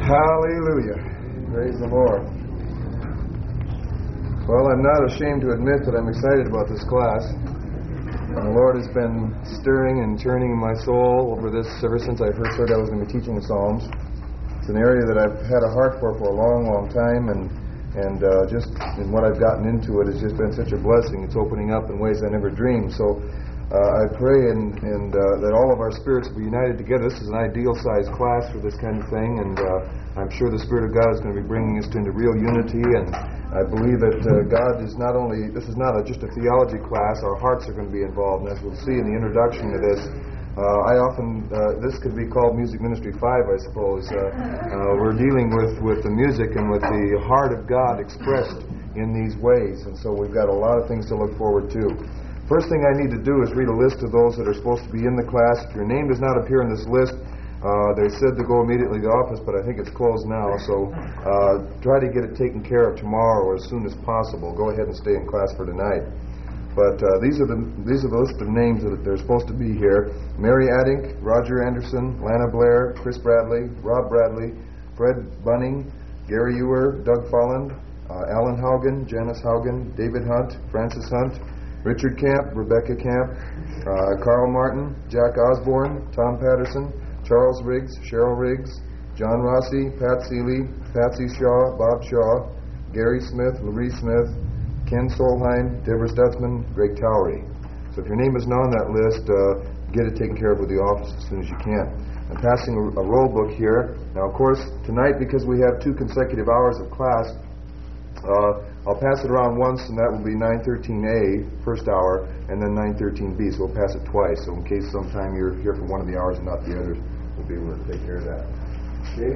Hallelujah. Praise the Lord. Well, I'm not ashamed to admit that I'm excited about this class. And the Lord has been stirring and turning my soul over this ever since I first heard I was going to be teaching the Psalms. It's an area that I've had a heart for a long, long time, and just in what I've gotten into it has just been such a blessing. It's opening up in ways I never dreamed. So I pray and that all of our spirits will be united together. This is an ideal-sized class for this kind of thing, and I'm sure the Spirit of God is going to be bringing us into real unity, and I believe that God is not only, this is not just a theology class, our hearts are going to be involved, and as we'll see in the introduction to this, this could be called Music Ministry 5, I suppose. We're dealing with the music and with the heart of God expressed in these ways, and so we've got a lot of things to look forward to. First thing I need to do is read a list of those that are supposed to be in the class. If your name does not appear in this list, they said to go immediately to the office, but I think it's closed now, so try to get it taken care of tomorrow or as soon as possible. Go ahead and stay in class for tonight. But these are the list of names that are supposed to be here. Mary Addink, Roger Anderson, Lana Blair, Chris Bradley, Rob Bradley, Fred Bunning, Gary Ewer, Doug Folland, Alan Haugen, Janice Haugen, David Hunt, Francis Hunt, Richard Camp, Rebecca Camp, Carl Martin, Jack Osborne, Tom Patterson, Charles Riggs, Cheryl Riggs, John Rossi, Pat Seeley, Patsy Shaw, Bob Shaw, Gary Smith, Larry Smith, Ken Solheim, Deborah Stutzman, Greg Towery. So if your name is not on that list, get it taken care of with the office as soon as you can. I'm passing a roll book here. Now, of course, tonight, because we have 2 consecutive hours of class, I'll pass it around once, and that will be 9:13A, first hour, and then 9:13B, so we'll pass it twice. So in case sometime you're here for one of the hours and not the others, we'll be able to take care of that. Okay?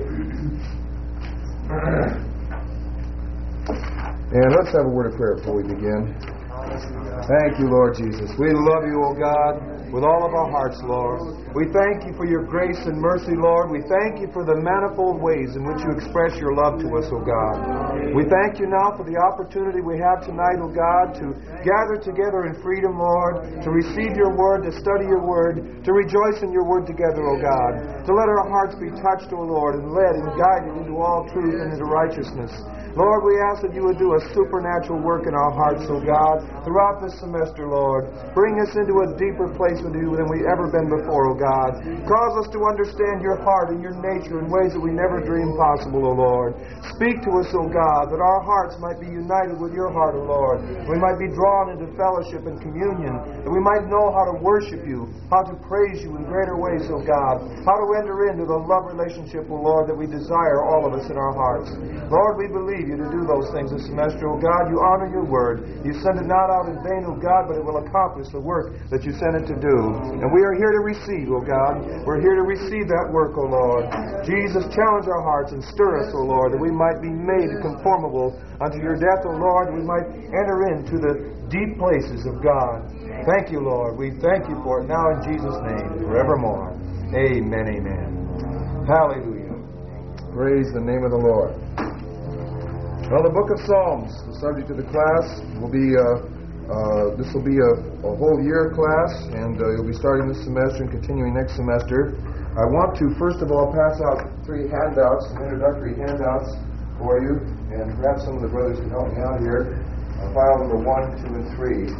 And let's have a word of prayer before we begin. Thank you, Lord Jesus. We love you, O God, with all of our hearts, Lord. We thank you for your grace and mercy, Lord. We thank you for the manifold ways in which you express your love to us, O God. We thank you now for the opportunity we have tonight, O God, to gather together in freedom, Lord, to receive your word, to study your word, to rejoice in your word together, O God, to let our hearts be touched, O Lord, and led and guided into all truth and into righteousness. Lord, we ask that you would do a supernatural work in our hearts, O God, throughout this semester, Lord. Bring us into a deeper place with you than we've ever been before, O God. Cause us to understand your heart and your nature in ways that we never dreamed possible, O Lord. Speak to us, O God, that our hearts might be united with your heart, O Lord. We might be drawn into fellowship and communion, that we might know how to worship you, how to praise you in greater ways, O God, how to enter into the love relationship, O Lord, that we desire, all of us, in our hearts. Lord, we believe you to do those things this semester, O God. You honor your word. You send it not out in vain, O God, but it will accomplish the work that you sent it to do. And we are here to receive, O God. We're here to receive that work, O Lord. Jesus, challenge our hearts and stir us, O Lord, that we might be made conformable unto your death, O Lord, we might enter into the deep places of God. Thank you, Lord. We thank you for it now in Jesus' name, forevermore. Amen, amen. Hallelujah. Praise the name of the Lord. Well, the book of Psalms, the subject of the class, will be, this will be a whole year class, and you'll be starting this semester and continuing next semester. I want to, first of all, pass out 3 handouts, some introductory handouts for you, and perhaps some of the brothers can help me out here. File number 1, 2, and 3.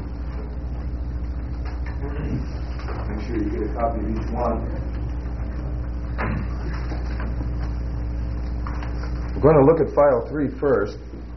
Make sure you get a copy of each one. We're going to look at file 3 first.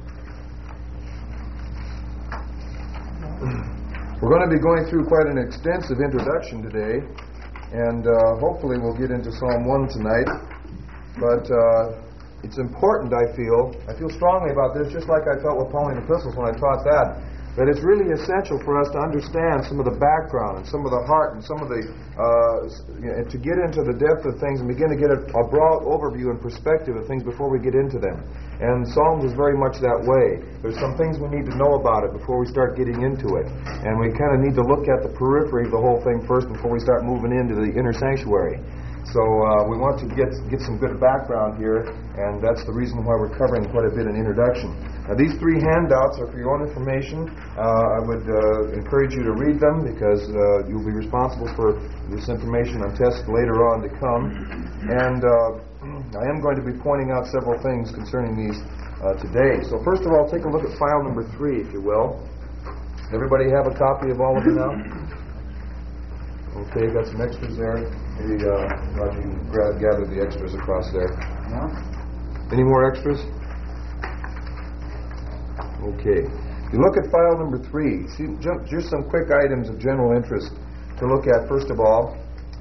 We're going to be going through quite an extensive introduction today, and hopefully we'll get into Psalm 1 tonight. But it's important, I feel strongly about this, just like I felt with Pauline epistles when I taught that it's really essential for us to understand some of the background and some of the heart and some of the, to get into the depth of things and begin to get a broad overview and perspective of things before we get into them. And Psalms is very much that way. There's some things we need to know about it before we start getting into it. And we kind of need to look at the periphery of the whole thing first before we start moving into the inner sanctuary. So we want to get some good background here, and that's the reason why we're covering quite a bit in introduction. Now, these 3 handouts are for your own information. I would encourage you to read them because you'll be responsible for this information on tests later on to come. And I am going to be pointing out several things concerning these today. So first of all, take a look at file number 3, if you will. Everybody have a copy of all of them now? Okay, got some extras there. Maybe Roger, you can gather the extras across there. Yeah. Any more extras? Okay. You look at file number 3. See, just some quick items of general interest to look at. First of all,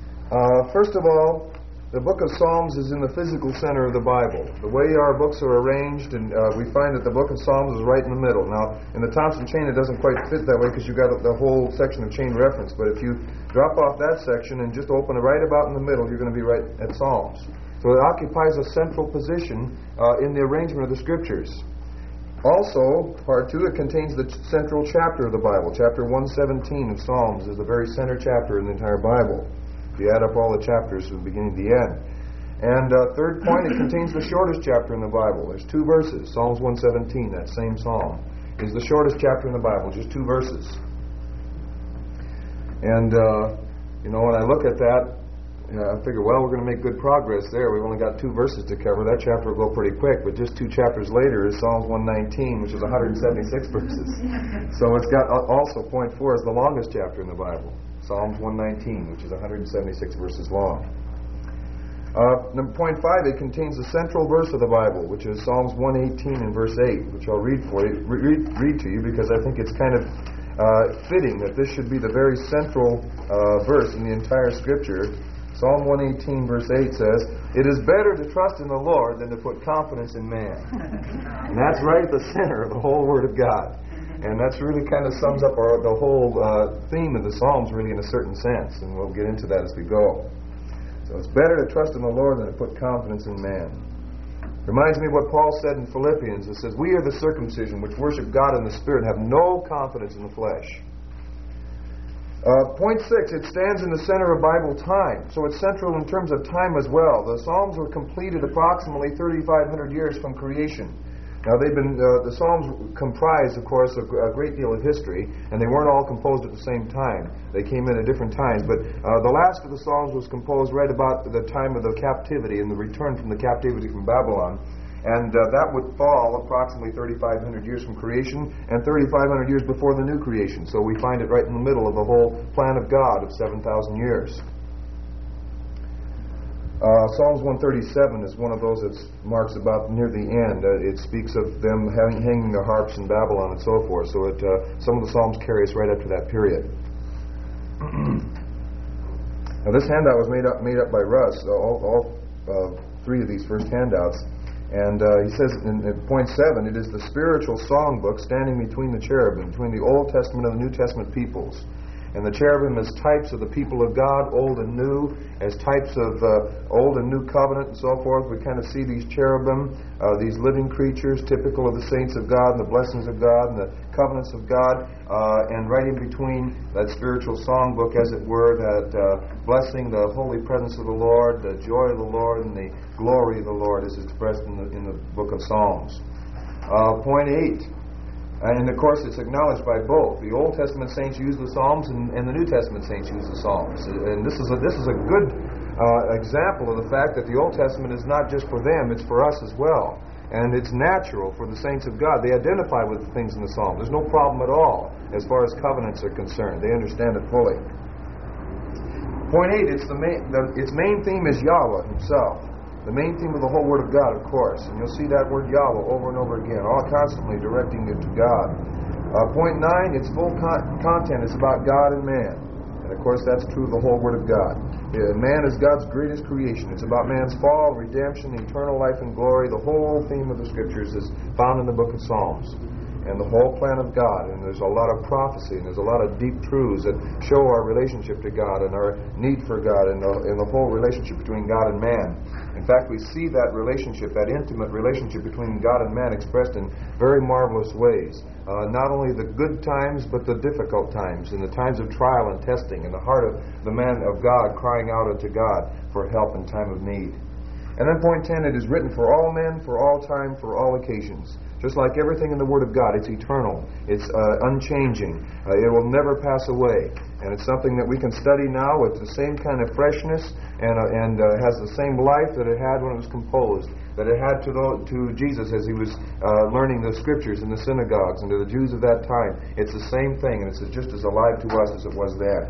the book of Psalms is in the physical center of the Bible. The way our books are arranged, and we find that the book of Psalms is right in the middle. Now, in the Thompson chain, it doesn't quite fit that way because you've got the whole section of chain reference. But if you drop off that section and just open it right about in the middle, you're going to be right at Psalms. So it occupies a central position in the arrangement of the Scriptures. Also, part 2, it contains the central chapter of the Bible. Chapter 117 of Psalms is the very center chapter in the entire Bible. If you add up all the chapters from the beginning to the end. And third point, it contains the shortest chapter in the Bible. There's 2 verses. Psalms 117, that same psalm, is the shortest chapter in the Bible, just 2 verses. And, when I look at that, I figure, well, we're going to make good progress there. We've only got 2 verses to cover. That chapter will go pretty quick, but just 2 chapters later is Psalms 119, which is 176 verses. So it's got also, point 4 is the longest chapter in the Bible. Psalms 119, which is 176 verses long. Point 5, it contains the central verse of the Bible, which is Psalms 118 and verse 8, which I'll read for you, read to you, because I think it's kind of fitting that this should be the very central verse in the entire Scripture. Psalm 118 verse 8 says, "It is better to trust in the Lord than to put confidence in man." And that's right at the center of the whole Word of God. And that's really kind of sums up the whole theme of the Psalms really in a certain sense. And we'll get into that as we go. So it's better to trust in the Lord than to put confidence in man. Reminds me of what Paul said in Philippians. It says, "We are the circumcision which worship God in the Spirit, have no confidence in the flesh." Point 6, it stands in the center of Bible time. So it's central in terms of time as well. The Psalms were completed approximately 3,500 years from creation. Now, the Psalms comprise, of course, a great deal of history, and they weren't all composed at the same time. They came in at different times. But the last of the Psalms was composed right about the time of the captivity and the return from the captivity from Babylon. And that would fall approximately 3,500 years from creation and 3,500 years before the new creation. So we find it right in the middle of the whole plan of God of 7,000 years. Psalms 137 is one of those that marks about near the end. It speaks of them hanging their harps in Babylon and so forth. So some of the Psalms carry us right up to that period. Now this handout was made up by Russ, all 3 of these first handouts. And he says in point 7, it is the spiritual songbook standing between the cherubim, between the Old Testament and the New Testament peoples. And the cherubim as types of the people of God, old and new, as types of old and new covenant and so forth. We kind of see these cherubim, these living creatures, typical of the saints of God and the blessings of God and the covenants of God, and right in between that spiritual songbook, as it were, that blessing, the holy presence of the Lord, the joy of the Lord, and the glory of the Lord is expressed in the book of Psalms. Point 8. And of course, it's acknowledged by both. The Old Testament saints use the Psalms, and the New Testament saints use the Psalms. And this is a good example of the fact that the Old Testament is not just for them; it's for us as well. And it's natural for the saints of God. They identify with the things in the Psalms. There's no problem at all as far as covenants are concerned. They understand it fully. Point 8. Its main theme is Yahweh Himself. The main theme of the whole Word of God, of course. And you'll see that word Yahweh over and over again, all constantly directing it to God. Point 9, its full content is about God and man. And of course, that's true of the whole Word of God. Man is God's greatest creation. It's about man's fall, redemption, eternal life, and glory. The whole theme of the Scriptures is found in the book of Psalms. And the whole plan of God. And there's a lot of prophecy, and there's a lot of deep truths that show our relationship to God and our need for God and the whole relationship between God and man. In fact, we see that relationship, that intimate relationship between God and man expressed in very marvelous ways. Not only the good times, but the difficult times, and the times of trial and testing, and the heart of the man of God crying out unto God for help in time of need. And then point 10, it is written for all men, for all time, for all occasions. Just like everything in the Word of God, it's eternal. It's unchanging. It will never pass away. And it's something that we can study now with the same kind of freshness and has the same life that it had when it was composed, that it had to Jesus as he was learning the scriptures in the synagogues and to the Jews of that time. It's the same thing, and it's just as alive to us as it was then.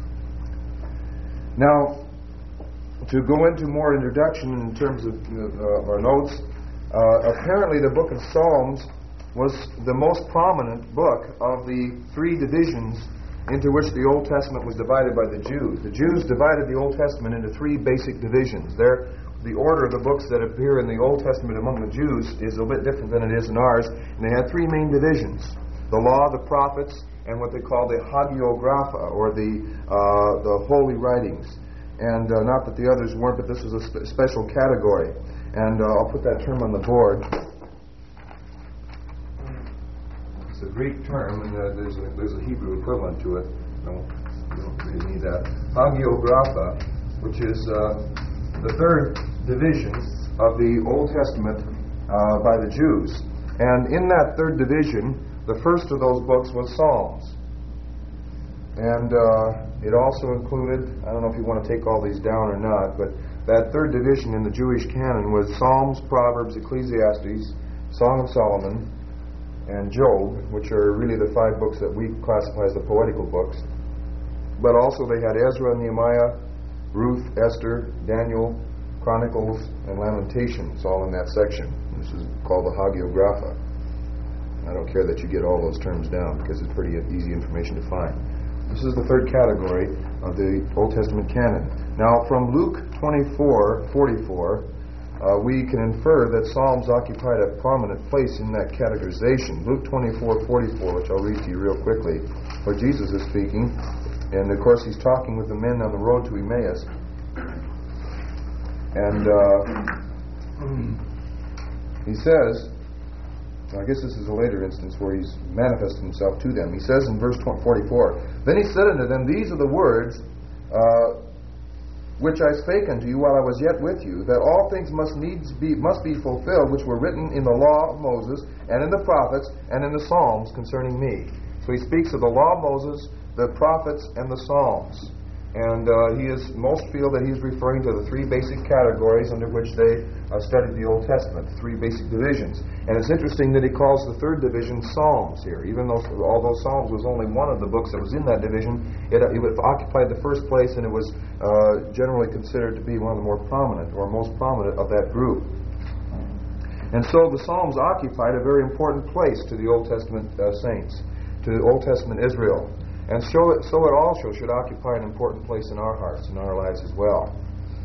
Now, to go into more introduction in terms of our notes, apparently the book of Psalms was the most prominent book of the three divisions into which the Old Testament was divided by the Jews. The Jews divided the Old Testament into three basic divisions. The order of the books that appear in the Old Testament among the Jews is a bit different than it is in ours, and they had three main divisions: the law, the prophets, and what they call the hagiographa, or the holy writings. And not that the others weren't, but this was a special category. And I'll put that term on the board. It's a Greek term, and there's a Hebrew equivalent to it. No, you don't really need that. Hagiographa, which is the third division of the Old Testament by the Jews. And in that third division, the first of those books was Psalms. And it also included, I don't know if you want to take all these down or not, but that third division in the Jewish canon was Psalms, Proverbs, Ecclesiastes, Song of Solomon, and Job, which are really the five books that we classify as the poetical books. But also they had Ezra, Nehemiah, Ruth, Esther, Daniel, Chronicles, and Lamentations, all in that section. This is called the Hagiographa. I don't care that you get all those terms down because it's pretty easy information to find. This is the third category of the Old Testament canon. Now, from Luke 24:44, we can infer that Psalms occupied a prominent place in that categorization. Luke 24:44, which I'll read to you real quickly, where Jesus is speaking. And, of course, he's talking with the men on the road to Emmaus. And he says, I guess this is a later instance where he's manifested himself to them. He says in verse 44, "Then he said unto them, These are the words which I spake unto you while I was yet with you, that all things must be fulfilled which were written in the law of Moses, and in the prophets, and in the Psalms concerning me." So he speaks of the law of Moses, the prophets, and the Psalms. And most feel that he's referring to the three basic categories under which they studied the Old Testament, the three basic divisions. And it's interesting that he calls the third division Psalms here. Even though, although Psalms was only one of the books that was in that division, it occupied the first place, and it was generally considered to be one of the more prominent, or most prominent of that group. And so the Psalms occupied a very important place to the Old Testament saints, to the Old Testament Israel. And so it also should occupy an important place in our hearts, in our lives as well.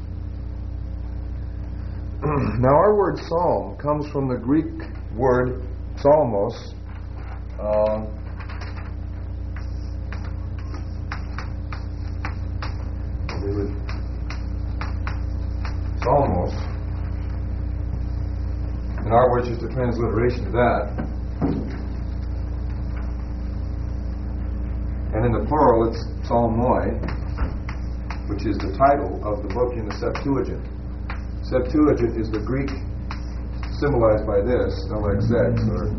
Now, our word psalm comes from the Greek word psalmos. Psalmos. In our words, just a transliteration of that. And in the plural, it's psalmoi, which is the title of the book in the Septuagint. Septuagint is the Greek symbolized by this, LXX, or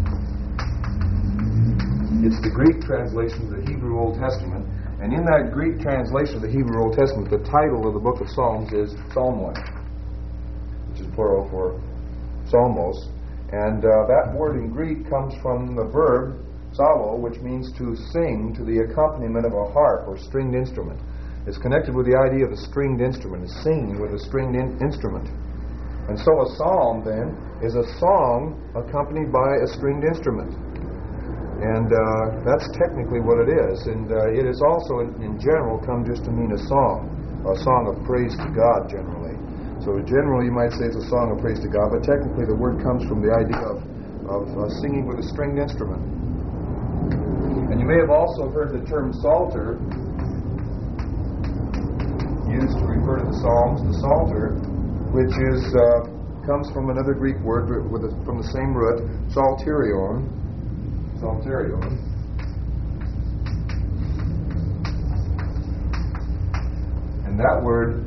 it's the Greek translation of the Hebrew Old Testament. And in that Greek translation of the Hebrew Old Testament, the title of the book of Psalms is psalmoi, which is plural for psalmos. And that word in Greek comes from the verb psallo, which means to sing to the accompaniment of a harp or stringed instrument. It's connected with the idea of a stringed instrument, is singing with a stringed instrument. And so a psalm, then, is a song accompanied by a stringed instrument. And that's technically what it is. And it is also, in general, come just to mean a song of praise to God, generally. So generally, you might say it's a song of praise to God, but technically the word comes from the idea of singing with a stringed instrument. And you may have also heard the term psalter used to refer to the Psalms. The psalter, which comes from another Greek word from the same root, psalterion. And that word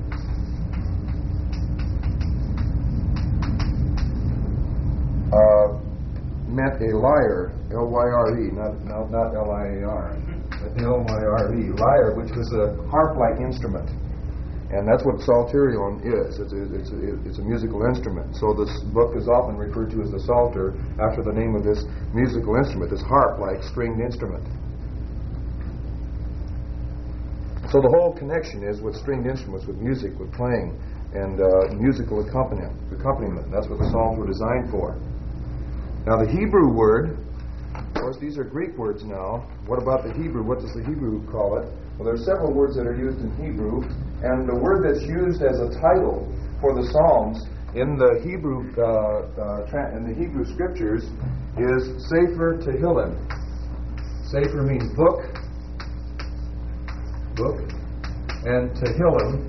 meant a lyre, L-Y-R-E, not L-I-A-R, but L-Y-R-E, lyre, which was a harp-like instrument. And that's what psalterion is. It's a musical instrument. So this book is often referred to as the Psalter after the name of this musical instrument, this harp-like stringed instrument. So the whole connection is with stringed instruments, with music, with playing, and musical accompaniment. That's what the Psalms were designed for. Now the Hebrew word, of course these are Greek words now. What about the Hebrew? What does the Hebrew call it? Well, there are several words that are used in Hebrew, and the word that's used as a title for the Psalms in the Hebrew scriptures is Sefer Tehillim. Sefer means book, and Tehillim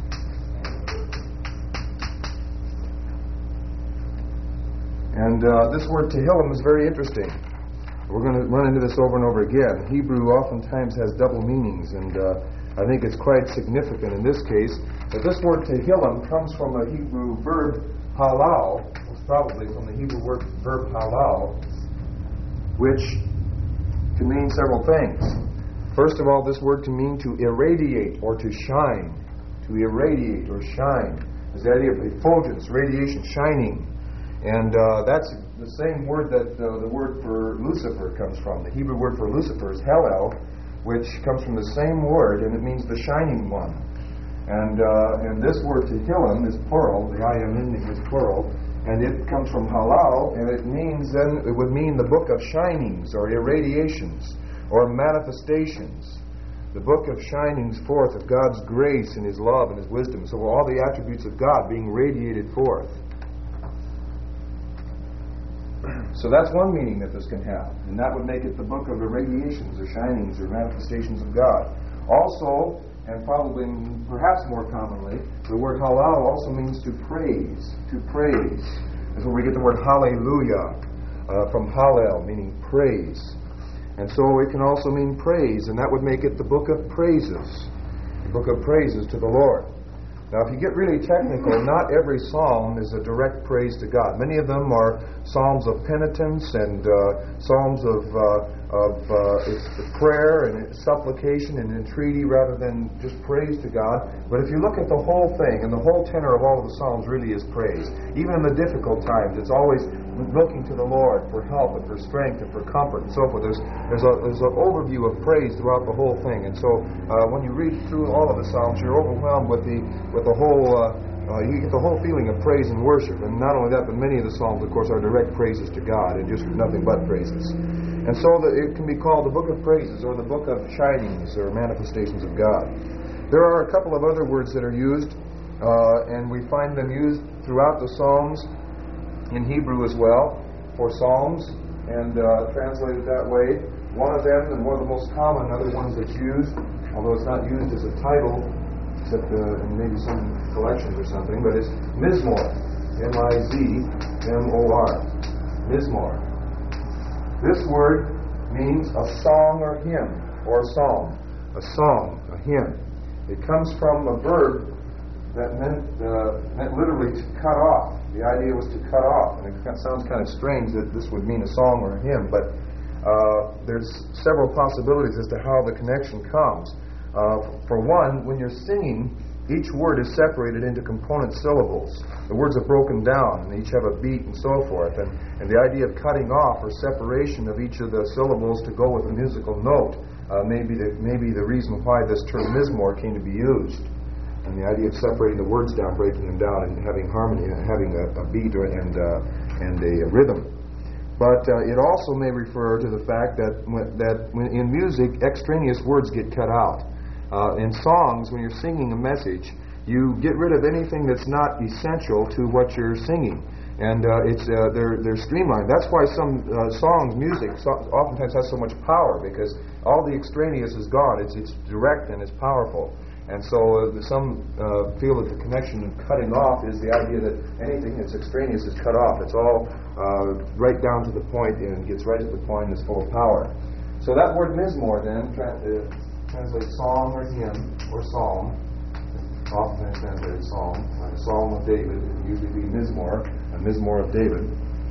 and this word Tehillim is very interesting. We're going to run into this over and over again. Hebrew oftentimes has double meanings, and I think it's quite significant in this case that this word Tehillim comes from a Hebrew verb halal. It's probably from the Hebrew verb halal, which can mean several things. First of all, this word can mean to irradiate or to shine. To irradiate or shine. There's the idea of effulgence, radiation, shining. And that's the same word that the word for Lucifer comes from. The Hebrew word for Lucifer is Hallel, which comes from the same word, and it means the shining one. And this word Tehillim is plural. The I am ending is plural, and it comes from halal, and it would mean the book of shinings or irradiations or manifestations. The book of shinings forth of God's grace and His love and His wisdom. So all the attributes of God being radiated forth. So that's one meaning that this can have, and that would make it the book of irradiations or shinings or manifestations of God. Also, and probably perhaps more commonly, the word halal also means to praise. To praise. That's where we get the word hallelujah from hallel, meaning praise. And so it can also mean praise, and that would make it the book of praises. The book of praises to the Lord. Now, if you get really technical, not every psalm is a direct praise to God. Many of them are psalms of penitence and psalms of prayer and supplication and entreaty rather than just praise to God. But if you look at the whole thing, and the whole tenor of all of the psalms really is praise. Even in the difficult times, it's always looking to the Lord for help and for strength and for comfort and so forth. There's an overview of praise throughout the whole thing, and so when you read through all of the Psalms, you're overwhelmed with the whole. You get the whole feeling of praise and worship, and not only that, but many of the Psalms, of course, are direct praises to God, and just nothing but praises. And so it can be called the Book of Praises or the Book of Shinings or Manifestations of God. There are a couple of other words that are used, and we find them used throughout the Psalms. In Hebrew as well, for psalms, and translated that way. One of them, and one of the most common other ones that's used, although it's not used as a title, except in maybe some collections or something, but it's Mizmor, M-I-Z-M-O-R, Mizmor. This word means a song or hymn, or a psalm. A song, a hymn. It comes from a verb that meant literally to cut off. The idea was to cut off, and it sounds kind of strange that this would mean a song or a hymn, but there's several possibilities as to how the connection comes. For one, when you're singing, each word is separated into component syllables. The words are broken down, and they each have a beat and so forth, and the idea of cutting off or separation of each of the syllables to go with a musical note may be the reason why this term Mizmor came to be used. And the idea of separating the words down, breaking them down, and having harmony, and having a beat and a rhythm. But it also may refer to the fact that when in music, extraneous words get cut out. In songs, when you're singing a message, you get rid of anything that's not essential to what you're singing. And they're streamlined. That's why some music oftentimes has so much power, because all the extraneous is gone. It's direct and it's powerful. And so some feel that the connection of cutting off is the idea that anything that's extraneous is cut off. It's all right down to the point and gets right to the point and is full of power. So that word Mizmor then translates song or hymn or psalm. Often translated psalm, like a psalm of David. It would usually be Mizmor, a Mizmor of David.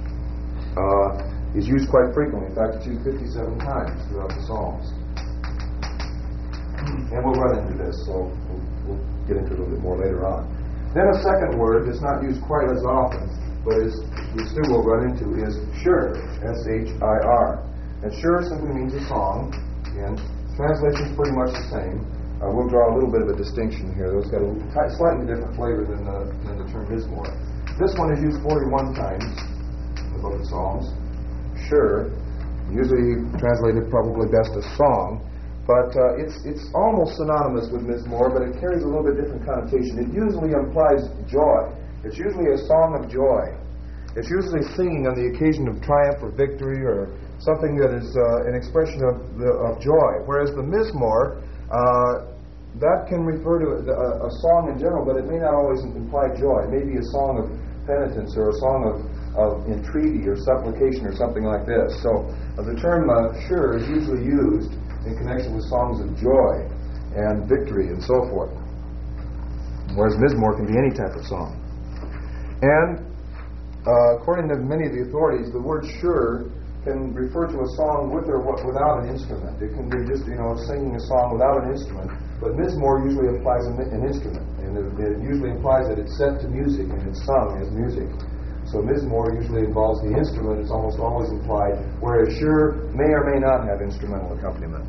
Is used quite frequently. In fact, it's used 57 times throughout the Psalms. And we'll run into this, so we'll get into a little bit more later on. Then a second word that's not used quite as often, but we still will run into, is shir, S-H-I-R. And shir simply means a song, and translation is pretty much the same. We'll draw a little bit of a distinction here. Those got a slightly different flavor than the term mizmor. This one is used 41 times in the book of Psalms. Shir, usually translated probably best as song, but it's almost synonymous with mizmor, but it carries a little bit different connotation. It usually implies joy. It's usually a song of joy. It's usually singing on the occasion of triumph or victory or something that is an expression of joy. Whereas the mizmor, that can refer to a song in general, but it may not always imply joy. It may be a song of penitence or a song of entreaty or supplication or something like this. So the term shir is usually used in connection with songs of joy and victory and so forth. Whereas mizmor can be any type of song. And according to many of the authorities, the word shir can refer to a song with or without an instrument. It can be just, singing a song without an instrument. But mizmor usually implies an instrument. And it usually implies that it's set to music and it's sung as music. So mizmor usually involves the instrument. It's almost always implied, whereas shir may or may not have instrumental accompaniment.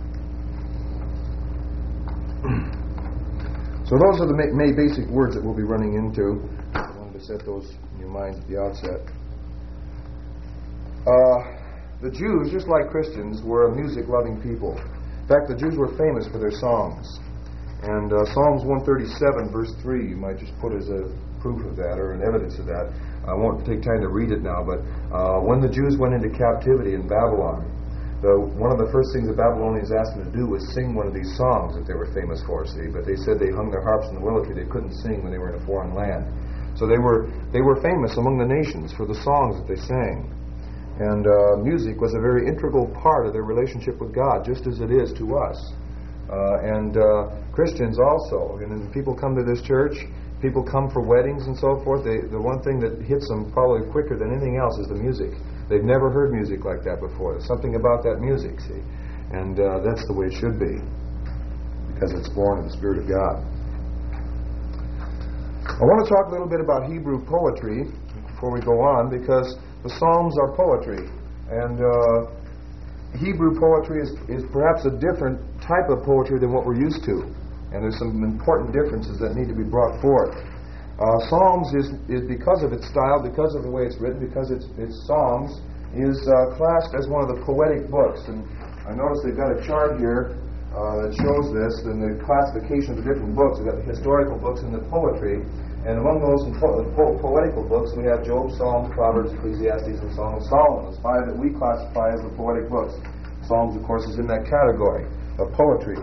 So those are the main basic words that we'll be running into. I wanted to set those in your minds at the outset. The Jews, just like Christians, were a music-loving people. In fact, the Jews were famous for their songs. And Psalms 137, verse 3, you might just put as a proof of that or an evidence of that. I won't take time to read it now, but when the Jews went into captivity in Babylon, one of the first things the Babylonians asked them to do was sing one of these songs that they were famous for, see. But they said they hung their harps in the willow tree. They couldn't sing when they were in a foreign land. So they were famous among the nations for the songs that they sang. And music was a very integral part of their relationship with God, just as it is to us. And Christians also. And when people come to this church, people come for weddings and so forth. The one thing that hits them probably quicker than anything else is the music. They've never heard music like that before. There's something about that music, see. And that's the way it should be, because it's born of the Spirit of God. I want to talk a little bit about Hebrew poetry before we go on, because the Psalms are poetry, and Hebrew poetry is perhaps a different type of poetry than what we're used to, and there's some important differences that need to be brought forth. Psalms is because of its style, because of the way it's written, because it's Psalms, is classed as one of the poetic books. And I notice they've got a chart here that shows this, and the classification of the different books. We've got the historical books and the poetry. And among those poetical books, we have Job, Psalms, Proverbs, Ecclesiastes, and Song of Solomon. It's five that we classify as the poetic books. Psalms, of course, is in that category of poetry.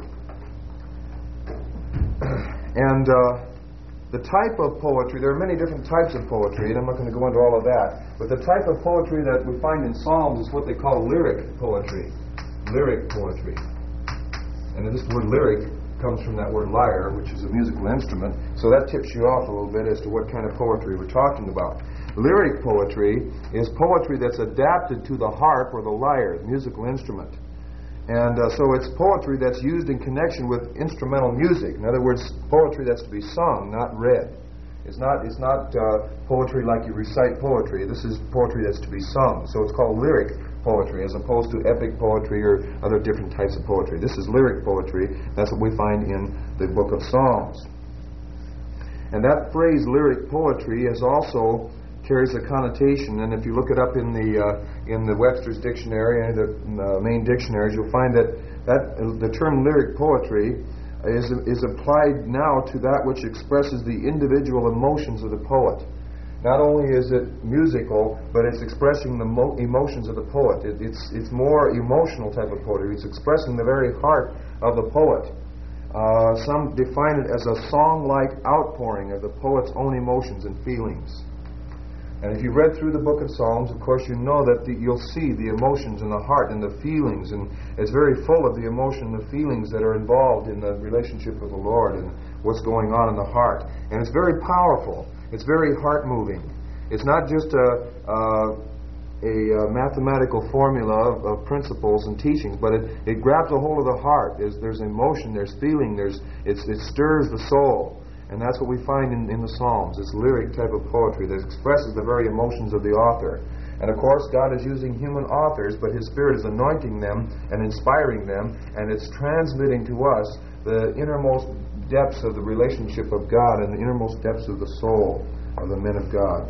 And the type of poetry, there are many different types of poetry, and I'm not going to go into all of that. But the type of poetry that we find in Psalms is what they call lyric poetry. Lyric poetry. And this word lyric comes from that word lyre, which is a musical instrument. So that tips you off a little bit as to what kind of poetry we're talking about. Lyric poetry is poetry that's adapted to the harp or the lyre, the musical instrument. And so it's poetry that's used in connection with instrumental music. In other words, poetry that's to be sung, not read. It's not poetry like you recite poetry. This is poetry that's to be sung. So it's called lyric poetry, as opposed to epic poetry or other different types of poetry. This is lyric poetry. That's what we find in the book of Psalms. And that phrase, lyric poetry, is also carries a connotation, and if you look it up in the Webster's dictionary and the main dictionaries, you'll find that the term lyric poetry is applied now to that which expresses the individual emotions of the poet. Not only is it musical, but it's expressing the emotions of the poet. It's more emotional type of poetry. It's expressing the very heart of the poet. Some define it as a song-like outpouring of the poet's own emotions and feelings. And if you read through the book of Psalms, of course, you know that you'll see the emotions and the heart and the feelings, and it's very full of the emotion and the feelings that are involved in the relationship with the Lord and what's going on in the heart. And it's very powerful. It's very heart-moving. It's not just a mathematical formula of principles and teachings, but it grabs a hold of the heart. There's emotion, there's feeling, it stirs the soul. And that's what we find in the Psalms, this lyric type of poetry that expresses the very emotions of the author. And of course, God is using human authors, but His Spirit is anointing them and inspiring them, and it's transmitting to us the innermost depths of the relationship of God and the innermost depths of the soul of the men of God.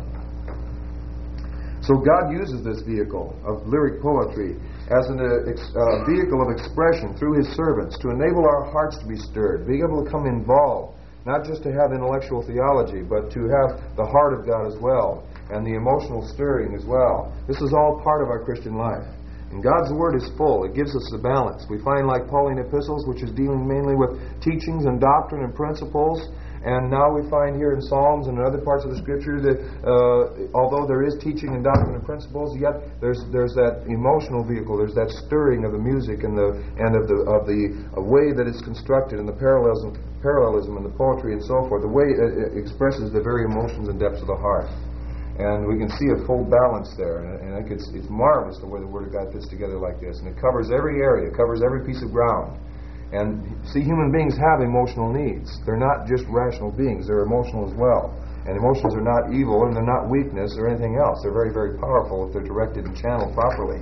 So God uses this vehicle of lyric poetry as a vehicle of expression through His servants to enable our hearts to be stirred, being able to come involved, not just to have intellectual theology, but to have the heart of God as well, and the emotional stirring as well. This is all part of our Christian life. And God's Word is full. It gives us the balance. We find like Pauline epistles, which is dealing mainly with teachings and doctrine and principles. And now we find here in Psalms and in other parts of the Scripture that although there is teaching and doctrine and principles, yet there's that emotional vehicle. There's that stirring of the music and of the way that it's constructed and the parallelism and the poetry and so forth. The way it expresses the very emotions and depths of the heart. And we can see a full balance there. And it's marvelous the way the Word of God fits together like this. And it covers every area. It covers every piece of ground. And see, human beings have emotional needs. They're not just rational beings. They're emotional as well. And emotions are not evil, and they're not weakness or anything else. They're very, very powerful if they're directed and channeled properly.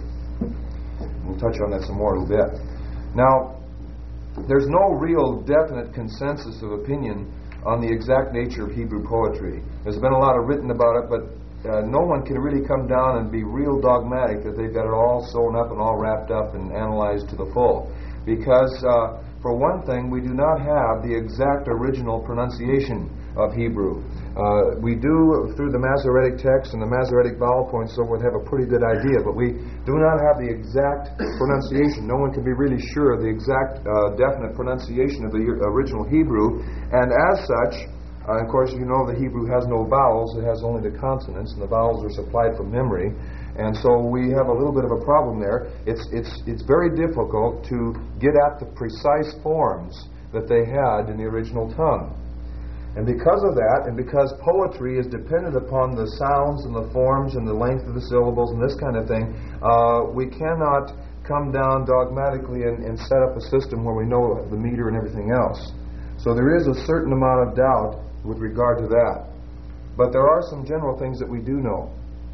We'll touch on that some more in a little bit. Now, there's no real definite consensus of opinion on the exact nature of Hebrew poetry. There's been a lot of written about it, but no one can really come down and be real dogmatic that they've got it all sewn up and all wrapped up and analyzed to the full. Because, for one thing, we do not have the exact original pronunciation of Hebrew. We do, through the Masoretic text and the Masoretic vowel points and so forth, have a pretty good idea, but we do not have the exact pronunciation. No one can be really sure of the exact definite pronunciation of the original Hebrew, and as such, of course, you know the Hebrew has no vowels, it has only the consonants, and the vowels are supplied from memory. And so we have a little bit of a problem there. It's very difficult to get at the precise forms that they had in the original tongue. And because of that, and because poetry is dependent upon the sounds and the forms and the length of the syllables and this kind of thing, we cannot come down dogmatically and set up a system where we know the meter and everything else. So there is a certain amount of doubt with regard to that. But there are some general things that we do know.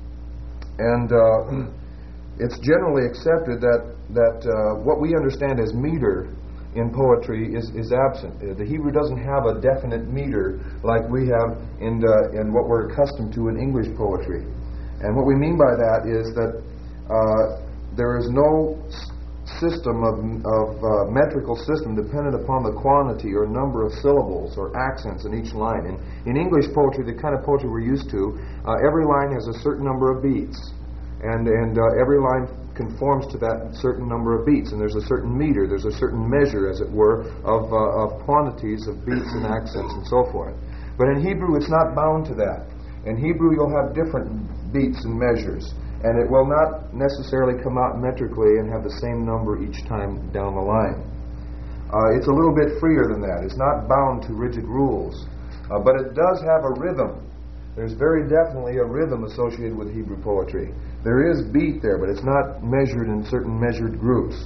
And it's generally accepted that what we understand as meter in poetry is absent. The Hebrew doesn't have a definite meter like we have in what we're accustomed to in English poetry. And what we mean by that is that there is no system of metrical system dependent upon the quantity or number of syllables or accents in each line. In English poetry, the kind of poetry we're used to, every line has a certain number of beats, and every line conforms to that certain number of beats, and there's a certain meter, there's a certain measure, as it were, of quantities of beats and accents and so forth. But in Hebrew, it's not bound to that. In Hebrew, you'll have different beats and measures, and it will not necessarily come out metrically and have the same number each time down the line. It's a little bit freer than that. It's not bound to rigid rules, but it does have a rhythm. There's very definitely a rhythm associated with Hebrew poetry. There is beat there, but it's not measured in certain measured groups.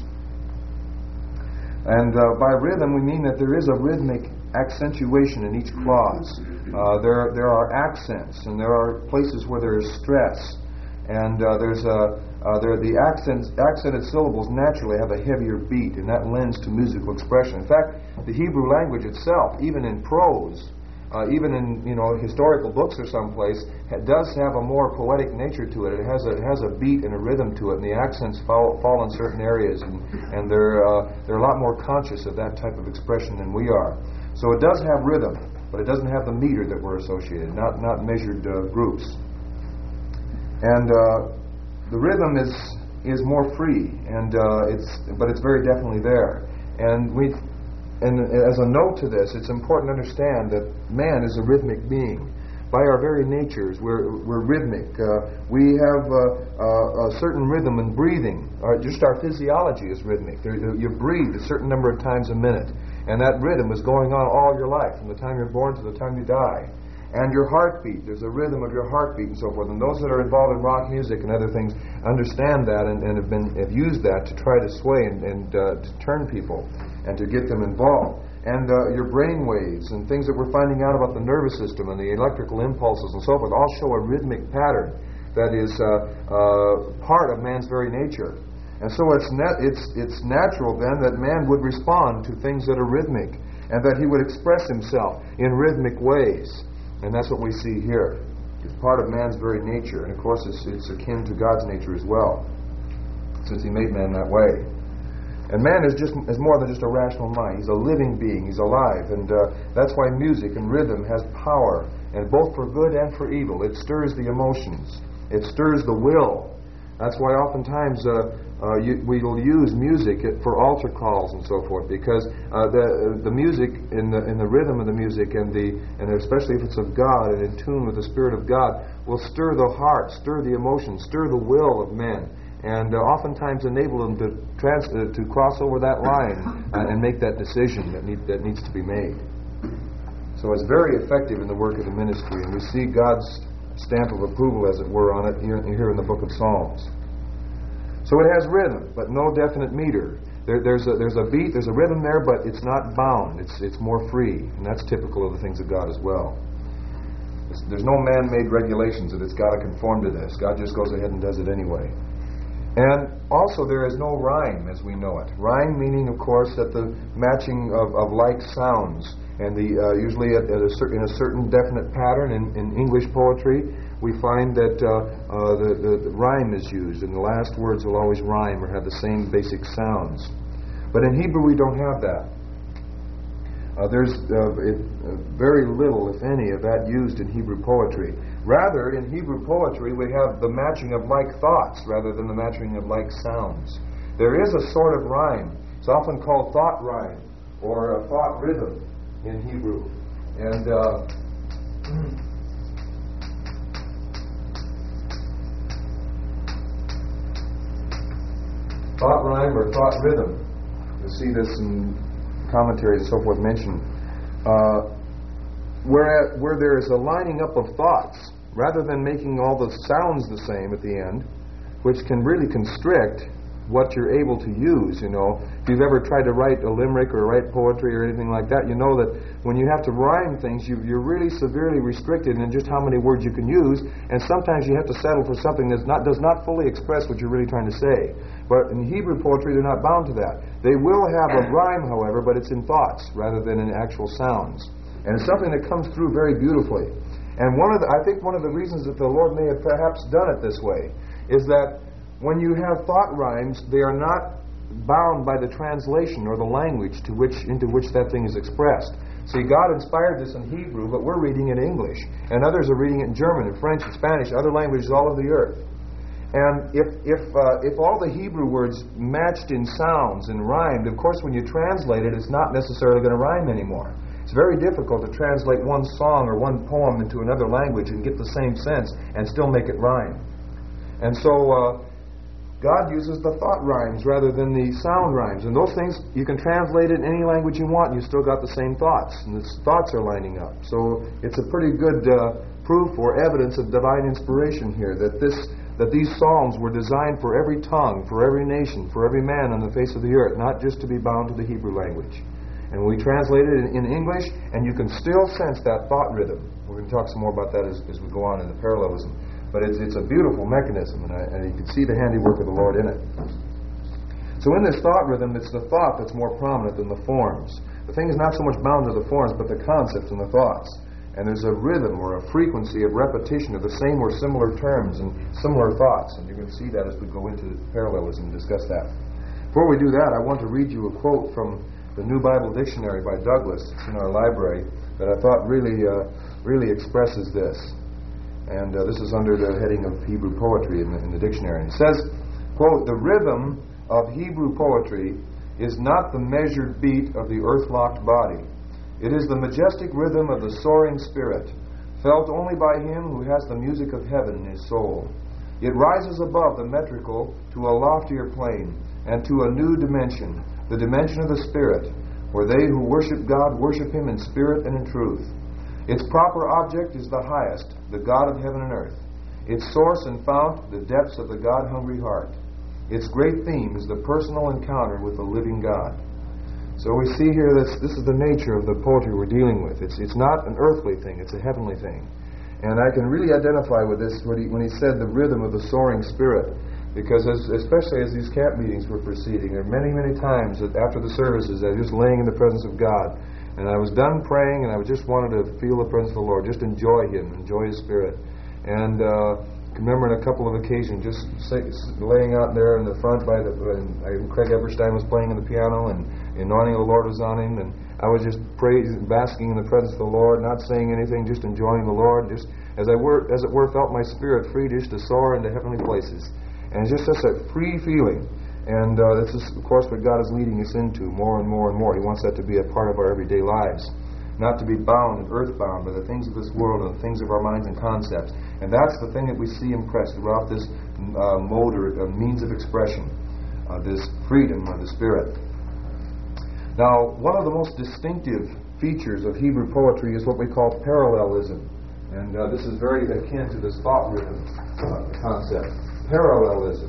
And by rhythm, we mean that there is a rhythmic accentuation in each clause. There are accents, and there are places where there is stress. And the accented syllables naturally have a heavier beat, and that lends to musical expression. In fact, the Hebrew language itself, even in prose, even in historical books or someplace, does have a more poetic nature to it. It has a beat and a rhythm to it, and the accents fall in certain areas, and they're a lot more conscious of that type of expression than we are. So it does have rhythm, but it doesn't have the meter that we're associated, not measured groups. And the rhythm is more free, but it's very definitely there. And as a note to this, it's important to understand that man is a rhythmic being. By our very natures, we're rhythmic. We have a certain rhythm in breathing. Just our physiology is rhythmic. You breathe a certain number of times a minute, and that rhythm is going on all your life, from the time you're born to the time you die. And your heartbeat, there's a rhythm of your heartbeat and so forth. And those that are involved in rock music and other things understand that and have used that to try to sway and to turn people and to get them involved. And your brain waves and things that we're finding out about the nervous system and the electrical impulses and so forth all show a rhythmic pattern that is part of man's very nature. And so it's natural then that man would respond to things that are rhythmic and that he would express himself in rhythmic ways. And that's what we see here. It's part of man's very nature. And of course it's akin to God's nature as well, since he made man that way. And man is more than just a rational mind. He's a living being. He's alive. And that's why music and rhythm has power, and both for good and for evil. It stirs the emotions. It stirs the will. That's why oftentimes we will use music for altar calls and so forth, because the music in the rhythm of the music and especially if it's of God and in tune with the Spirit of God will stir the heart, stir the emotions, stir the will of men. And oftentimes enable them to cross over that line and make that decision that needs to be made. So it's very effective in the work of the ministry, and we see God's stamp of approval, as it were, on it here in the book of Psalms. So it has rhythm, but no definite meter. There's a beat, there's a rhythm there, but it's not bound. It's more free, and that's typical of the things of God as well. There's no man-made regulations that it's got to conform to this. God just goes ahead and does it anyway. And also there is no rhyme as we know it. Rhyme meaning, of course, that the matching of like sounds, and usually in a certain definite pattern. In English poetry, we find that the rhyme is used, and the last words will always rhyme or have the same basic sounds. But in Hebrew we don't have that. There's very little, if any, of that used in Hebrew poetry. Rather, in Hebrew poetry, we have the matching of like thoughts rather than the matching of like sounds. There is a sort of rhyme. It's often called thought rhyme or a thought rhythm in Hebrew. And thought rhyme or thought rhythm. You'll see this in commentaries and so forth mentioned, where there is a lining up of thoughts, rather than making all the sounds the same at the end, which can really constrict what you're able to use. If you've ever tried to write a limerick or write poetry or anything like that, you know that when you have to rhyme things, you're really severely restricted in just how many words you can use, and sometimes you have to settle for something that does not fully express what you're really trying to say. But in Hebrew poetry, they're not bound to that. They will have a rhyme, however, but it's in thoughts rather than in actual sounds. And it's something that comes through very beautifully. And I think one of the reasons that the Lord may have perhaps done it this way is that when you have thought rhymes, they are not bound by the translation or the language into which that thing is expressed. See, God inspired this in Hebrew, but we're reading it in English. And others are reading it in German and French and Spanish, other languages all over the earth. And if all the Hebrew words matched in sounds and rhymed, of course when you translate it, it's not necessarily going to rhyme anymore. It's very difficult to translate one song or one poem into another language and get the same sense and still make it rhyme. And so God uses the thought rhymes rather than the sound rhymes. And those things, you can translate it in any language you want and you still got the same thoughts. And the thoughts are lining up. So it's a pretty good proof or evidence of divine inspiration here, that these psalms were designed for every tongue, for every nation, for every man on the face of the earth, not just to be bound to the Hebrew language. And we translate it in English, and you can still sense that thought rhythm. We're going to talk some more about that as we go on in the parallelism. But it's a beautiful mechanism, and you can see the handiwork of the Lord in it. So in this thought rhythm, it's the thought that's more prominent than the forms. The thing is not so much bound to the forms, but the concepts and the thoughts. And there's a rhythm or a frequency of repetition of the same or similar terms and similar thoughts. And you're going to see that as we go into parallelism and discuss that. Before we do that, I want to read you a quote from the New Bible Dictionary by Douglas. It's in our library, that I thought really expresses this. And this is under the heading of Hebrew poetry in the dictionary. And it says, quote, "The rhythm of Hebrew poetry is not the measured beat of the earth-locked body. It is the majestic rhythm of the soaring spirit, felt only by him who has the music of heaven in his soul. It rises above the metrical to a loftier plane and to a new dimension, the dimension of the Spirit, where they who worship God worship him in spirit and in truth. Its proper object is the highest, the God of heaven and earth. Its source and fount, the depths of the God-hungry heart. Its great theme is the personal encounter with the living God. So we see here this is the nature of the poetry we're dealing with. It's not an earthly thing, it's a heavenly thing. And I can really identify with this when he said the rhythm of the soaring spirit. Because especially as these camp meetings were proceeding, there were many, many times that after the services I was just laying in the presence of God. And I was done praying and I just wanted to feel the presence of the Lord, just enjoy Him, enjoy His Spirit. And I can remember on a couple of occasions just laying out there in the front Craig Eberstein was playing on the piano and the anointing of the Lord was on him, and I was just praising, basking in the presence of the Lord, not saying anything, just enjoying the Lord, just as it were felt my spirit free just to soar into heavenly places. And it's just such a free feeling. And this is, of course, what God is leading us into more and more and more. He wants that to be a part of our everyday lives. Not to be bound and earthbound by the things of this world and the things of our minds and concepts. And that's the thing that we see impressed throughout this mode or means of expression, this freedom of the Spirit. Now, one of the most distinctive features of Hebrew poetry is what we call parallelism. And this is very akin to this thought rhythm concept. Parallelism.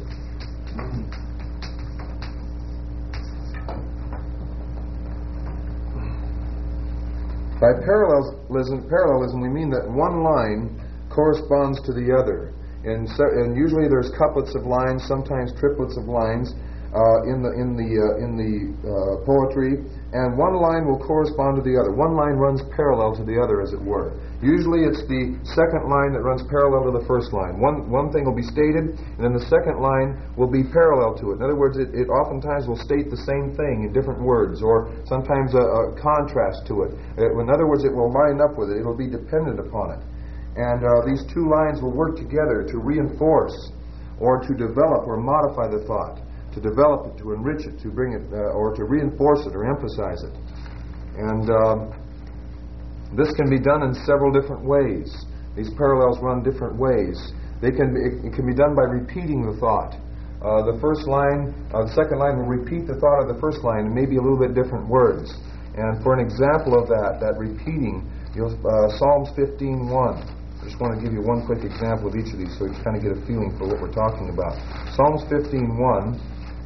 By parallelism, we mean that one line corresponds to the other. And usually there's couplets of lines, sometimes triplets of lines in the poetry, and one line will correspond to the other. One line runs parallel to the other, as it were. Usually it's the second line that runs parallel to the first line. One thing will be stated, and then the second line will be parallel to it. In other words, it oftentimes will state the same thing in different words, or sometimes a contrast to it. In other words, it will line up with it. It will be dependent upon it. And these two lines will work together to reinforce or to develop or modify the thought, to develop it, to enrich it, to bring it, or to reinforce it or emphasize it. And this can be done in several different ways. These parallels run different ways. It can be done by repeating the thought. The second line will repeat the thought of the first line in maybe a little bit different words. And for an example of that repeating, Psalms 15:1. I just want to give you one quick example of each of these so you kind of get a feeling for what we're talking about. Psalms 15:1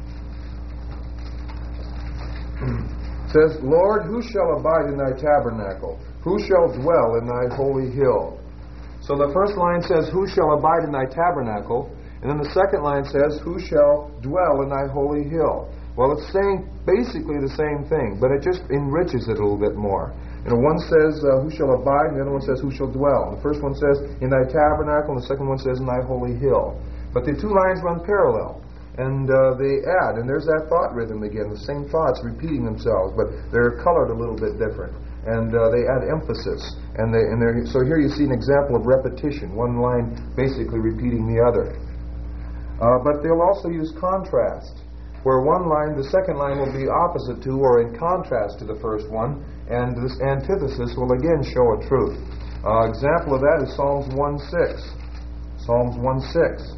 says, Lord, who shall abide in thy tabernacle? Who shall dwell in thy holy hill? So the first line says, who shall abide in thy tabernacle? And then the second line says, who shall dwell in thy holy hill? Well, it's saying basically the same thing, but it just enriches it a little bit more. One says, who shall abide, and the other one says, who shall dwell. The first one says, in thy tabernacle, and the second one says, in thy holy hill. But the two lines run parallel, and they add, and there's that thought rhythm again, the same thoughts repeating themselves, but they're colored a little bit different. And they add emphasis. So here you see an example of repetition, one line basically repeating the other. But they'll also use contrast, where one line, the second line will be opposite to or in contrast to the first one, and this antithesis will again show a truth. Example of that is Psalms 1:6. Psalms 1:6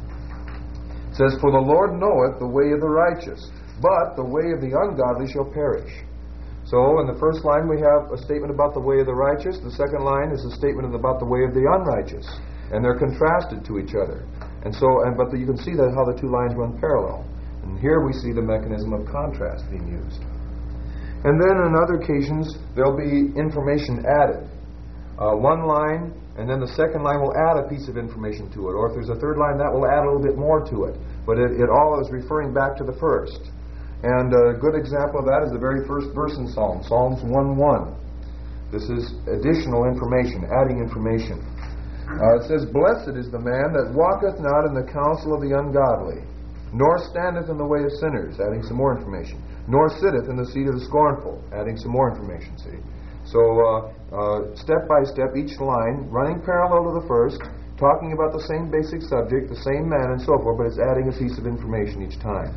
says, For the Lord knoweth the way of the righteous, but the way of the ungodly shall perish. So in the first line we have a statement about the way of the righteous. The second line is a statement about the way of the unrighteous, and they're contrasted to each other. But you can see that how the two lines run parallel. And here we see the mechanism of contrast being used. And then on other occasions, there'll be information added. One line, and then the second line will add a piece of information to it. Or if there's a third line, that will add a little bit more to it. But it all is referring back to the first. And a good example of that is the very first verse in Psalms 1:1. This is additional information, adding information. It says, Blessed is the man that walketh not in the counsel of the ungodly, nor standeth in the way of sinners, adding some more information, nor sitteth in the seat of the scornful, adding some more information, see. So, step by step, each line, running parallel to the first, talking about the same basic subject, the same man, and so forth, but it's adding a piece of information each time.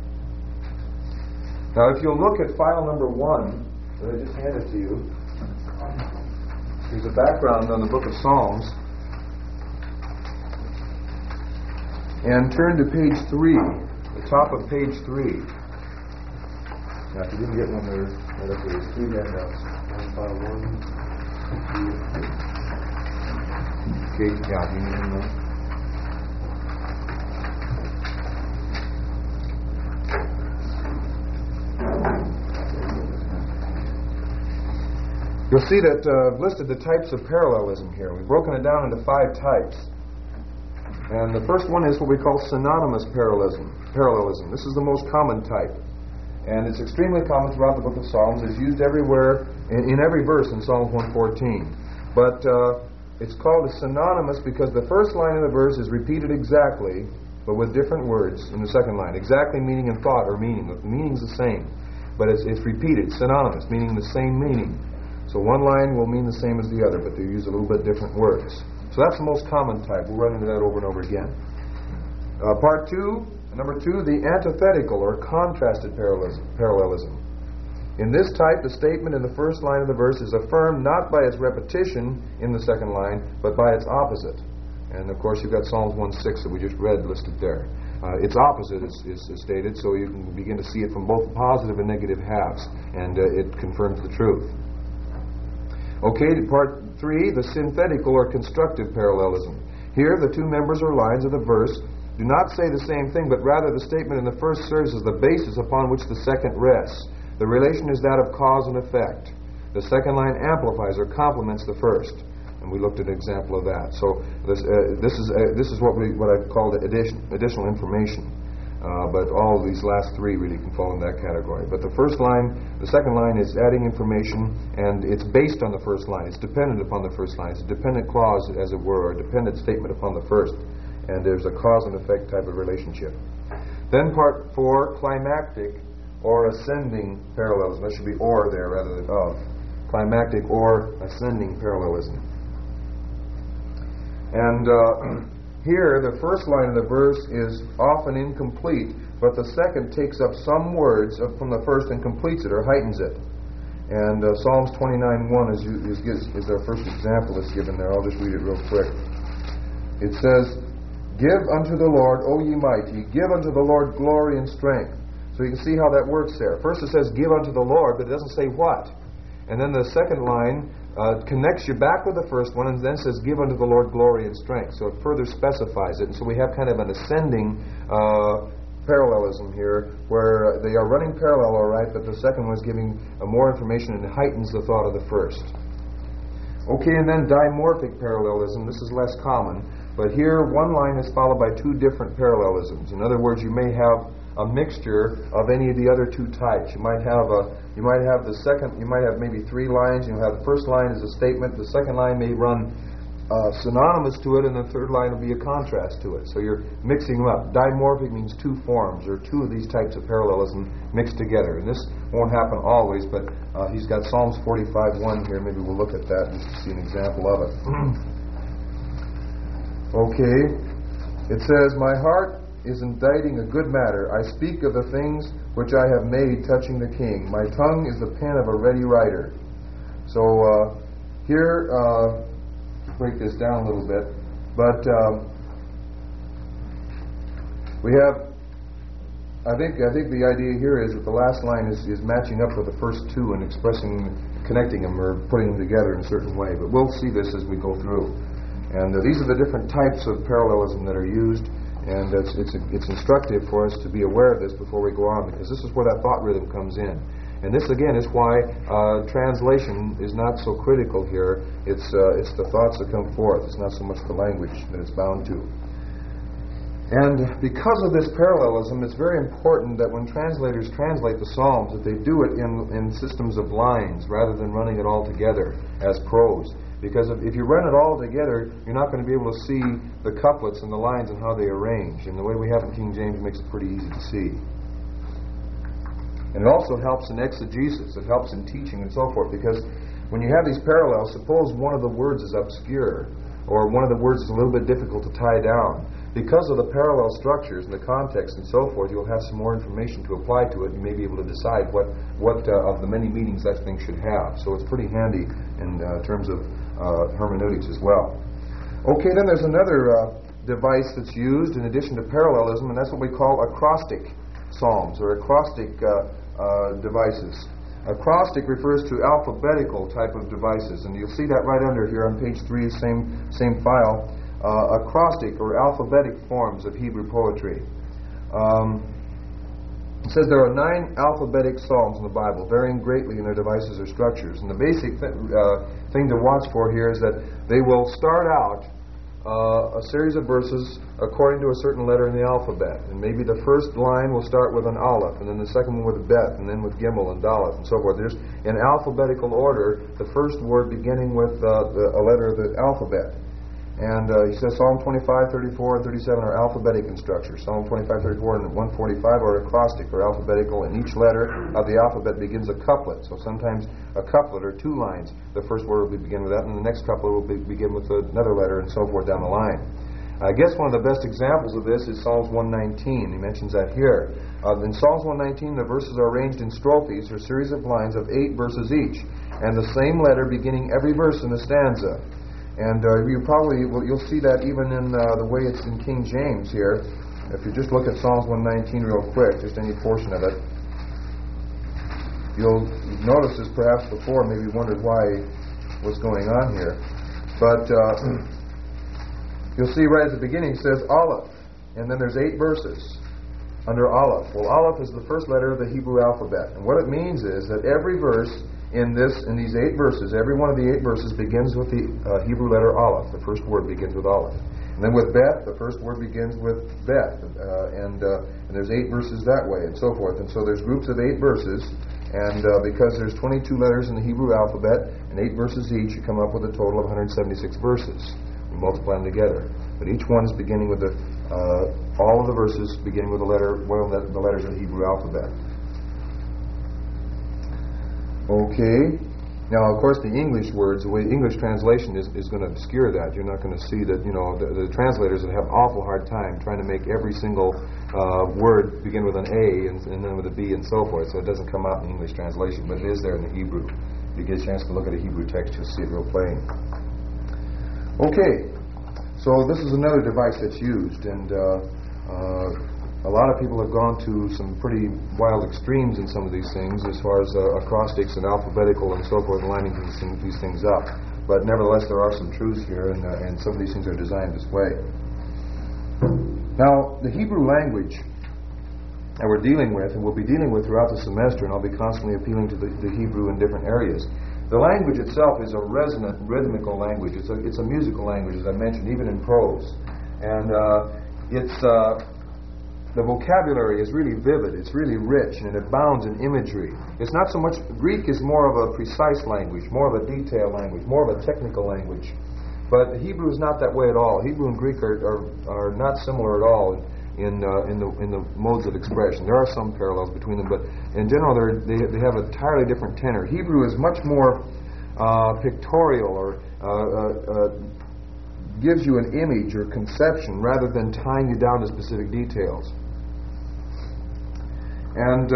Now, if you'll look at file number 1, that I just handed to you, there's a background on the book of Psalms. And turn to page 3, the top of page 3. Now, if you didn't get one, there's 3 handouts. File 1. Okay, yeah, do you need one? You'll see that I've listed the types of parallelism here. We've broken it down into 5 types. And the first one is what we call synonymous parallelism. This is the most common type. And it's extremely common throughout the book of Psalms. It's used everywhere, in every verse in Psalm 114. But it's called a synonymous because the first line of the verse is repeated exactly, but with different words in the second line. Exactly meaning and thought or meaning. The meaning's the same, but it's repeated, synonymous, meaning the same meaning. So one line will mean the same as the other, but they use a little bit different words. So that's the most common type. We'll run into that over and over again. Part 2, number 2, the antithetical or contrasted parallelism. In this type, the statement in the first line of the verse is affirmed not by its repetition in the second line, but by its opposite. And of course, you've got Psalms 1:6 that we just read listed there. Its opposite is stated, so you can begin to see it from both positive and negative halves, and it confirms the truth. Okay, part 3, the synthetical or constructive parallelism. Here, the 2 members or lines of the verse do not say the same thing, but rather the statement in the first serves as the basis upon which the second rests. The relation is that of cause and effect. The second line amplifies or complements the first, and we looked at an example of that. So this is what I call the additional information. But all of these last 3 really can fall in that category. But the second line is adding information, and it's based on the first line. It's dependent upon the first line. It's a dependent clause, as it were, or a dependent statement upon the first. And there's a cause and effect type of relationship. Then part 4, climactic or ascending parallelism. That should be or there rather than of. Climactic or ascending parallelism. And here, the first line of the verse is often incomplete, but the second takes up some words from the first and completes it or heightens it. And Psalms 29:1 is our first example that's given there. I'll just read it real quick. It says, "Give unto the Lord, O ye mighty, give unto the Lord glory and strength." So you can see how that works there. First it says, "Give unto the Lord," but it doesn't say what. And then the second line connects you back with the first one and then says, "Give unto the Lord glory and strength." So it further specifies it. And so we have kind of an ascending parallelism here where they are running parallel, all right, but the second one is giving more information and heightens the thought of the first. Okay, and then dimorphic parallelism. This is less common, but here one line is followed by 2 different parallelisms. In other words, you may have a mixture of any of the other 2 types. You might have maybe 3 lines. You'll have the first line is a statement. The second line may run synonymous to it, and the third line will be a contrast to it. So you're mixing them up. Dimorphic means 2 forms, or 2 of these types of parallelism mixed together. And this won't happen always, but he's got Psalms 45:1 here. Maybe we'll look at that just to see an example of it. Okay. It says, "My heart is inditing a good matter. I speak of the things which I have made touching the king. My tongue is the pen of a ready writer." So here, break this down a little bit, but we have, I think the idea here is that the last line is matching up with the first 2 and connecting them or putting them together in a certain way. But we'll see this as we go through. And these are the different types of parallelism that are used. And it's instructive for us to be aware of this before we go on, because this is where that thought rhythm comes in. And this, again, is why translation is not so critical here. It's the thoughts that come forth. It's not so much the language that it's bound to. And because of this parallelism, it's very important that when translators translate the Psalms, that they do it in systems of lines rather than running it all together as prose. Because if you run it all together, you're not going to be able to see the couplets and the lines and how they arrange. And the way we have in King James makes it pretty easy to see. And it also helps in exegesis. It helps in teaching and so forth. Because when you have these parallels, suppose one of the words is obscure, or one of the words is a little bit difficult to tie down. Because of the parallel structures and the context and so forth, you'll have some more information to apply to it, and you may be able to decide what of the many meanings that thing should have. So it's pretty handy in terms of hermeneutics as well. Okay, then there's another device that's used in addition to parallelism, and that's what we call acrostic psalms or acrostic devices. Acrostic refers to alphabetical type of devices, and you'll see that right under here on page 3, same file. Acrostic or alphabetic forms of Hebrew poetry. It says there are 9 alphabetic psalms in the Bible, varying greatly in their devices or structures. And the basic thing to watch for here is that they will start out a series of verses according to a certain letter in the alphabet. And maybe the first line will start with an aleph, and then the second one with a bet, and then with gimel and dalet, and so forth. There's, in alphabetical order, the first word beginning with a letter of the alphabet. And he says Psalm 25, 34, and 37 are alphabetic in structure. Psalm 25, 34, and 145 are acrostic or alphabetical, and each letter of the alphabet begins a couplet. So sometimes a couplet or 2 lines. The first word will begin with that, and the next couplet will begin with another letter, and so forth down the line. I guess one of the best examples of this is Psalms 119. He mentions that here. In Psalms 119, the verses are arranged in strophes, or series of lines of 8 verses each, and the same letter beginning every verse in the stanza. And you'll see that even in the way it's in King James here. If you just look at Psalms 119 real quick, just any portion of it, you'll notice this perhaps before, maybe wondered what's going on here. But you'll see right at the beginning it says Aleph, and then there's 8 verses under Aleph. Well, Aleph is the first letter of the Hebrew alphabet, and what it means is that every verse in these 8 verses, every one of the 8 verses begins with the Hebrew letter Aleph. The first word begins with Aleph. And then with Bet, the first word begins with Bet. And there's 8 verses that way, and so forth. And so there's groups of 8 verses, and because there's 22 letters in the Hebrew alphabet, and 8 verses each, you come up with a total of 176 verses. We multiply them together. But each one is beginning with all of the verses beginning with one of the letters of the Hebrew alphabet. Okay. Now, of course, the English words, the way English translation is going to obscure that. You're not going to see that, the translators that have awful hard time trying to make every single word begin with an A and then with a B and so forth, so it doesn't come out in the English translation, but it is there in the Hebrew. If you get a chance to look at a Hebrew text, you'll see it real plain. Okay. So this is another device that's used, and a lot of people have gone to some pretty wild extremes in some of these things as far as acrostics and alphabetical and so forth, lining these things up. But nevertheless, there are some truths here, and some of these things are designed this way. Now, the Hebrew language that we're dealing with, and we'll be dealing with throughout the semester, and I'll be constantly appealing to the Hebrew in different areas. The language itself is a resonant, rhythmical language. It's a musical language, as I mentioned, even in prose. And the vocabulary is really vivid, it's really rich, and it abounds in imagery. It's not so much, Greek is more of a precise language, more of a detailed language, more of a technical language. But Hebrew is not that way at all. Hebrew and Greek are not similar at all in the modes of expression. There are some parallels between them, but in general they have an entirely different tenor. Hebrew is much more pictorial, or gives you an image or conception rather than tying you down to specific details. And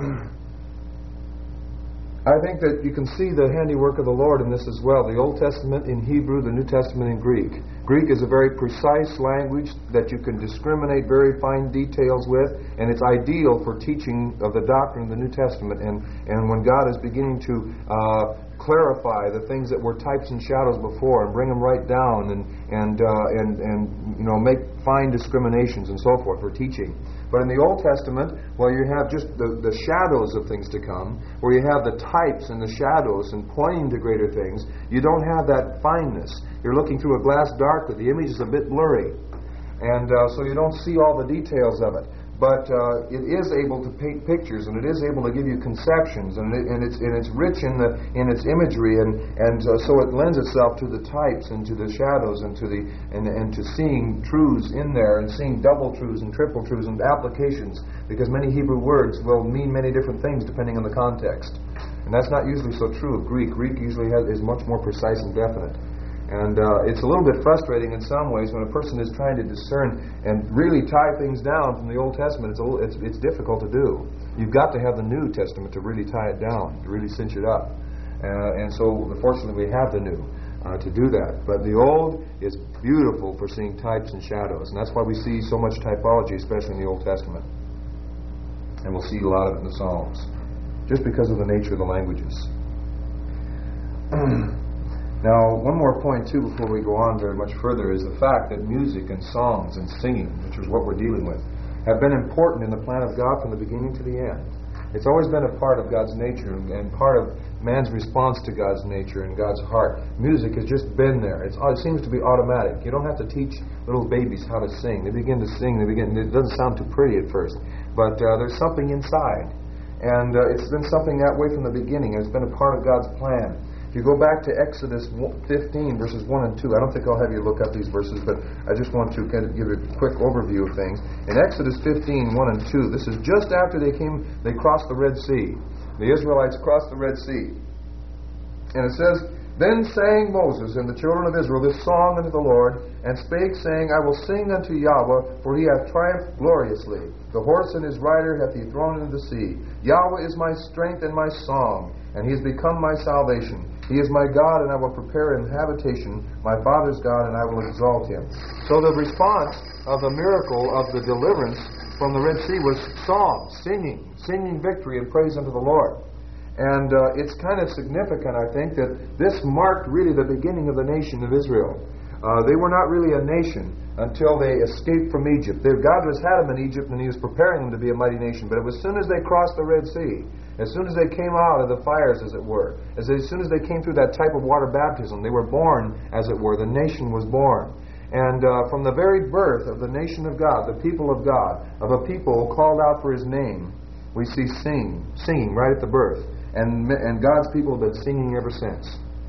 I think that you can see the handiwork of the Lord in this as well. The Old Testament in Hebrew, the New Testament in Greek. Greek is a very precise language that you can discriminate very fine details with, and it's ideal for teaching of the doctrine of the New Testament. And when God is beginning to clarify the things that were types and shadows before, and bring them right down, and make fine discriminations and so forth for teaching. But in the Old Testament, well, you have just the shadows of things to come, where you have the types and the shadows and pointing to greater things. You don't have that fineness. You're looking through a glass darkly. The image is a bit blurry, and so you don't see all the details of it. But it is able to paint pictures, and it is able to give you conceptions, and it's rich in its imagery, and so it lends itself to the types and to the shadows and to seeing truths in there, and seeing double truths and triple truths and applications, because many Hebrew words will mean many different things depending on the context, and that's not usually so true of Greek. Greek usually is much more precise and definite. And it's a little bit frustrating in some ways when a person is trying to discern and really tie things down from the Old Testament. It's difficult to do. You've got to have the New Testament to really tie it down, to really cinch it up. And so, fortunately, we have the New to do that. But the Old is beautiful for seeing types and shadows. And that's why we see so much typology, especially in the Old Testament. And we'll see a lot of it in the Psalms. just because of the nature of the languages. Now, one more point, too, before we go on very much further, is the fact that music and songs and singing, which is what we're dealing with, have been important in the plan of God from the beginning to the end. It's always been a part of God's nature and part of man's response to God's nature and God's heart. Music has just been there. It seems to be automatic. You don't have to teach little babies how to sing. They begin to sing. It doesn't sound too pretty at first, but there's something inside. And it's been something that way from the beginning. It's been a part of God's plan. If you go back to Exodus 15, verses 1 and 2, I don't think I'll have you look up these verses, but I just want to kind of give a quick overview of things. In Exodus 15, 1 and 2, this is just after they crossed the Red Sea. The Israelites crossed the Red Sea. And it says, Then sang Moses and the children of Israel this song unto the Lord, and spake, saying, I will sing unto Yahweh, for he hath triumphed gloriously. The horse and his rider hath he thrown into the sea. Yahweh is my strength and my song, and he has become my salvation. He is my God, and I will prepare him habitation, my father's God, and I will exalt him. So the response of the miracle of the deliverance from the Red Sea was song, singing victory and praise unto the Lord. And it's kind of significant, I think, that this marked really the beginning of the nation of Israel. They were not really a nation until they escaped from Egypt. God had them in Egypt, and he was preparing them to be a mighty nation. But it was as soon as they crossed the Red Sea, as soon as they came out of the fires, as it were, as soon as they came through that type of water baptism, they were born, as it were. The nation was born. And from the very birth of the nation of God, the people of God, of a people called out for his name, we see singing right at the birth. And God's people have been singing ever since.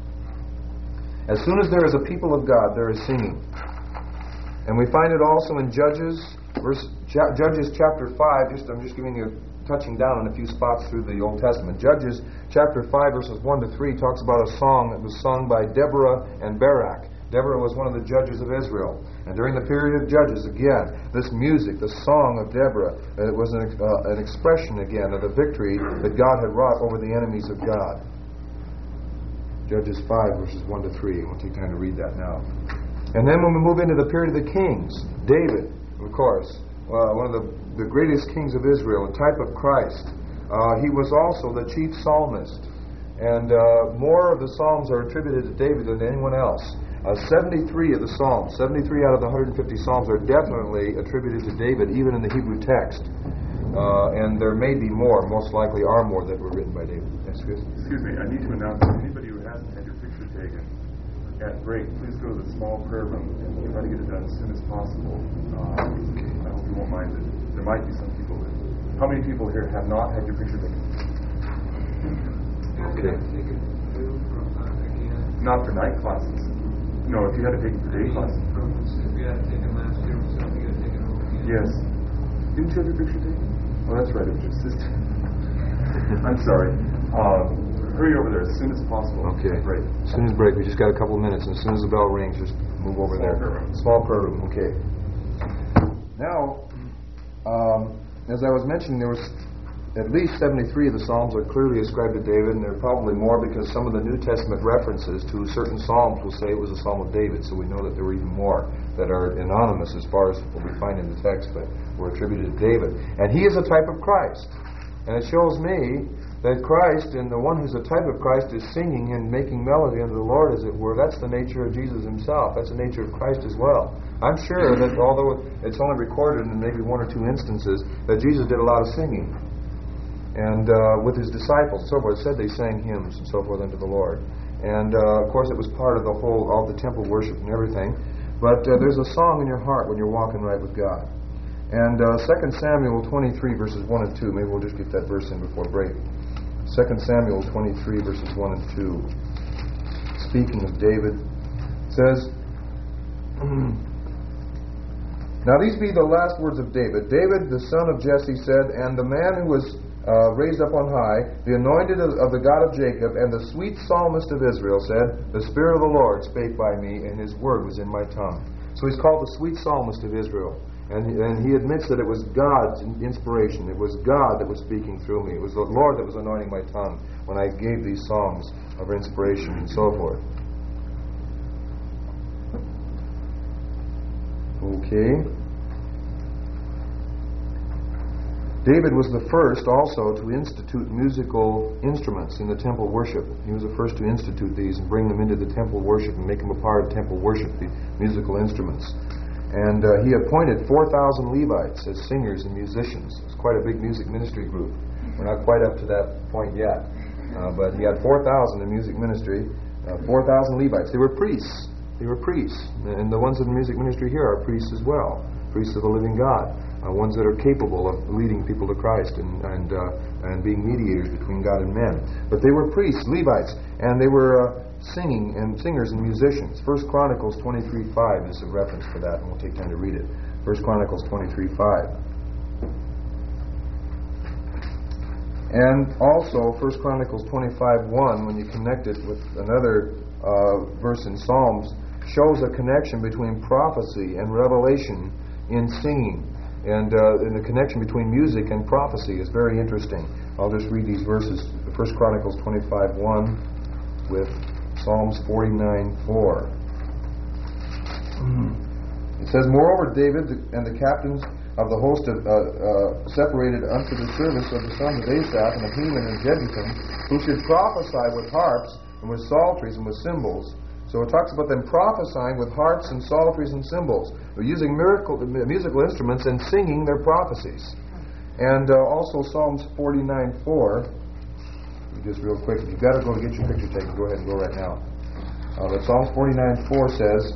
As soon as there is a people of God, there is singing. And we find it also in Judges chapter 5. I'm just giving you touching down on a few spots through the Old Testament. Judges chapter 5 verses 1 to 3 talks about a song that was sung by Deborah and Barak. Deborah was one of the judges of Israel. And during the period of Judges, again, this music, the song of Deborah, it was an expression again of the victory that God had wrought over the enemies of God. Judges 5 verses 1 to 3. I won't take time to read that now. And then when we move into the period of the kings, David, of course, one of the greatest kings of Israel, a type of Christ. He was also the chief psalmist. And more of the psalms are attributed to David than anyone else. 73 of the psalms, 73 out of the 150 psalms are definitely attributed to David, even in the Hebrew text. And there may be more, most likely are more, that were written by David. Excuse me, I need to announce that anybody who hasn't had your picture taken at break, please go to the small prayer room and try to get it done as soon as possible. I hope you won't mind it. There might be some people that... How many people here have not had your picture taken? Okay. Not for night classes. No, if you had to take it for day classes. If you had to take it last year or something, you had to take it over again. Yes. Didn't you have your picture taken? Oh, that's right. It was your sister. I'm sorry. Hurry over there as soon as possible. Okay. Break. As soon as break. We just got a couple of minutes. And as soon as the bell rings, just move over there. Small prayer room. Okay. Now, as I was mentioning, there was at least 73 of the Psalms are clearly ascribed to David, and there are probably more because some of the New Testament references to certain Psalms will say it was a Psalm of David, so we know that there were even more that are anonymous as far as what we find in the text, but were attributed to David. And he is a type of Christ. And it shows me that Christ, and the one who's a type of Christ, is singing and making melody unto the Lord, as it were. That's the nature of Jesus himself. That's the nature of Christ as well. I'm sure that although it's only recorded in maybe one or two instances, that Jesus did a lot of singing. And with his disciples and so forth, it said they sang hymns and so forth unto the Lord. And of course it was part of all the temple worship and everything. But there's a song in your heart when you're walking right with God. And 2 Samuel 23 verses 1 and 2, maybe we'll just get that verse in before break. 2 Samuel 23 verses 1 and 2. Speaking of David, says, Now these be the last words of David. David, the son of Jesse, said, And the man who was raised up on high, the anointed of the God of Jacob, and the sweet psalmist of Israel said, The Spirit of the Lord spake by me, and his word was in my tongue. So he's called the sweet psalmist of Israel. And he admits that it was God's inspiration. It was God that was speaking through me. It was the Lord that was anointing my tongue when I gave these songs of inspiration and so forth. Okay. David was the first also to institute musical instruments in the temple worship. He was the first to institute these and bring them into the temple worship and make them a part of temple worship, the musical instruments. And he appointed 4,000 Levites as singers and musicians. It's quite a big music ministry group. We're not quite up to that point yet. But he had 4,000 in music ministry, 4,000 Levites. They were priests. They were priests. And the ones in the music ministry here are priests as well, priests of the living God. Ones that are capable of leading people to Christ and being mediators between God and men. But they were priests, Levites, and they were singing and singers and musicians. 1 Chronicles 23:5 is a reference for that, and we'll take time to read it. 1 Chronicles 23:5. And also 1 Chronicles 25:1, when you connect it with another verse in Psalms, shows a connection between prophecy and revelation in singing. And the connection between music and prophecy is very interesting. I'll just read these verses. 1 Chronicles 25:1 with Psalms 49:4. It says, "Moreover, David and the captains of the host separated unto the service of the sons of Asaph and of Heman and Jeduthun, who should prophesy with harps and with psalteries and with cymbals." So it talks about them prophesying with harps and psalteries and cymbals. They're using musical instruments and singing their prophecies. And also Psalms 49:4. Just real quick, if you've got to go to get your picture taken, go ahead and go right now. But Psalms 49:4 says,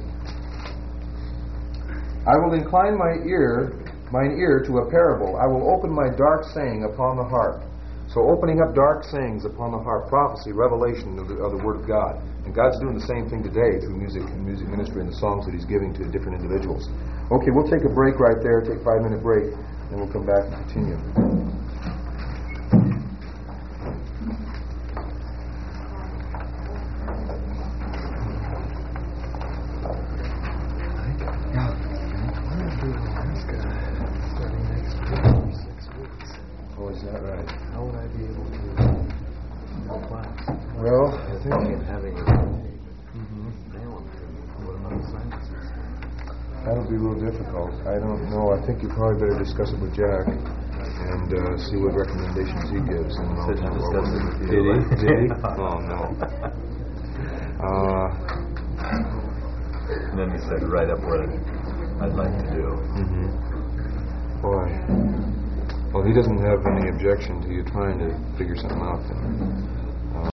"I will incline mine ear to a parable. I will open my dark saying upon the harp." So opening up dark sayings upon the harp, prophecy, revelation of the Word of God. And God's doing the same thing today through music and music ministry and the songs that He's giving to different individuals. Okay, we'll take a break right there, take a 5-minute break, and we'll come back and continue. Oh, is that right? How would I be able to class? Well, I think having a that'll be a little difficult. I don't know. I think you probably better discuss it with Jack and see what recommendations he gives. And I'll discuss it with you. Did he? Oh, no. And then he said, "Write up what I'd like to do." Boy. Well, he doesn't have any objection to you trying to figure something out then.